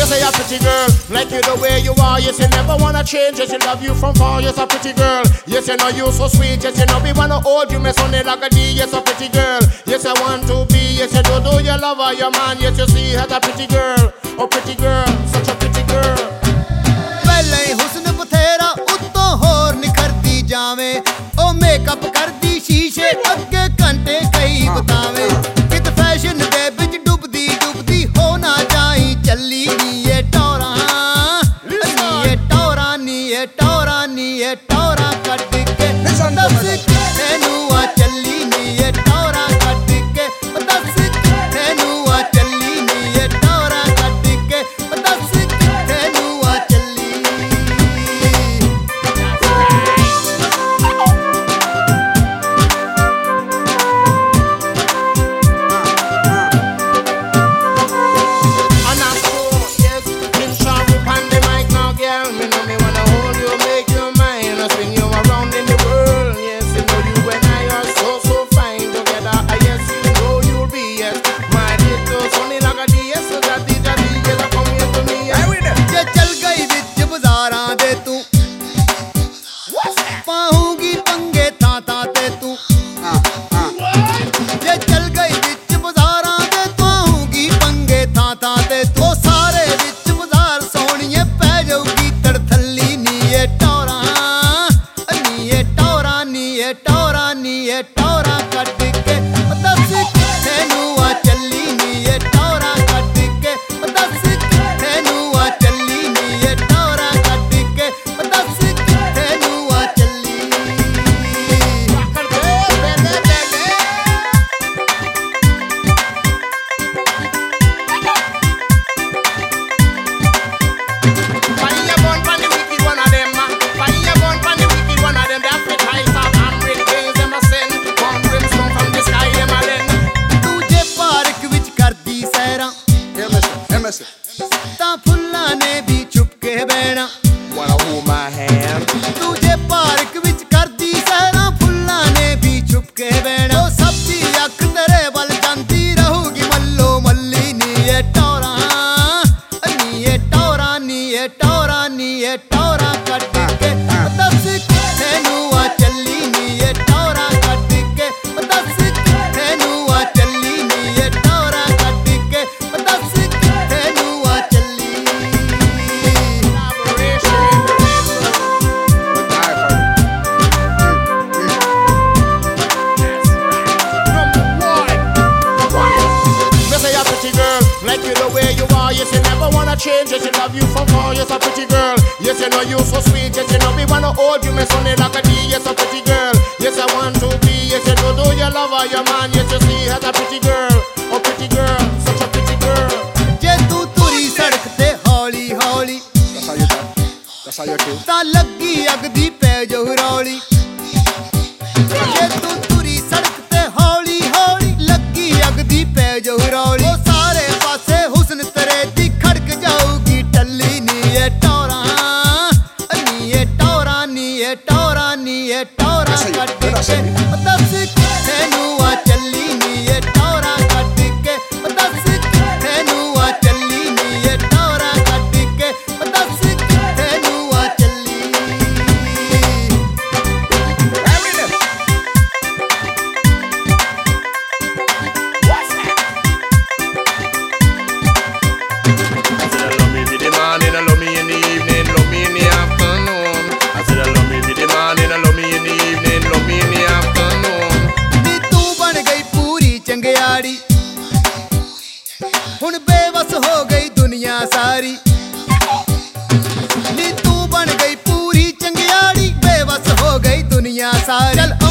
say a pretty girl, like you the way you are. Yes, you never wanna change. Yes, you love you from far. Yes, a pretty girl. Yes, you know you so sweet. Yes, you know we wanna hold you, mess on it like a D. Yes, a pretty girl. Yes, I want to be. Yes, you do your lover, your man. Yes, you see her a pretty girl. Oh, pretty girl, such a pretty girl. पहले ही हुस्न बथेरा उत्तों होर निखरती जावे ओ makeup करदी शीशे अगे घंटे कई बतावे कित फैशन दे विच डुबदी डुबदी हो ना जाई चली नी ये टौरा नी ये टौरा नी ये टौरा नी ये टौरा कट के दस तेनू आ चली नी ये टौरा कट के दस तेनू आ चली नी ये टौरा कट के दस तेनू आ चली change. Yes, you love you from far. Yes, a pretty girl. Yes, you know you so sweet. Yes, you know we wanna hold you, mess on it like a D. Yes, a pretty girl. Yes, I want to be. Yes, you do your lover, your man. Yes, you see her a pretty girl. Oh, pretty girl, such a pretty girl. जे तू तुरी सड़क ते हौली हौली ता लगी अग दी पै जो रौली जे तू तुरी सड़क ते हौली हौली लगी अग दी पै जो रौली ओ सारे पासे हुस्न तेरे दी खड़क जाऊगी टल्ली नी ये टौरा नी ये टौरा नी ये टौरा नी ये टौरा कट के दस तेनू आ चली नी ये टौरा कट के दस तेनू आ चली नी ये टौरा कट के दस तेनू आ चली हुण बेबस हो गई दुनिया सारी नी तू बन गई पूरी चंगियाड़ी बेबस हो गई दुनिया सारी।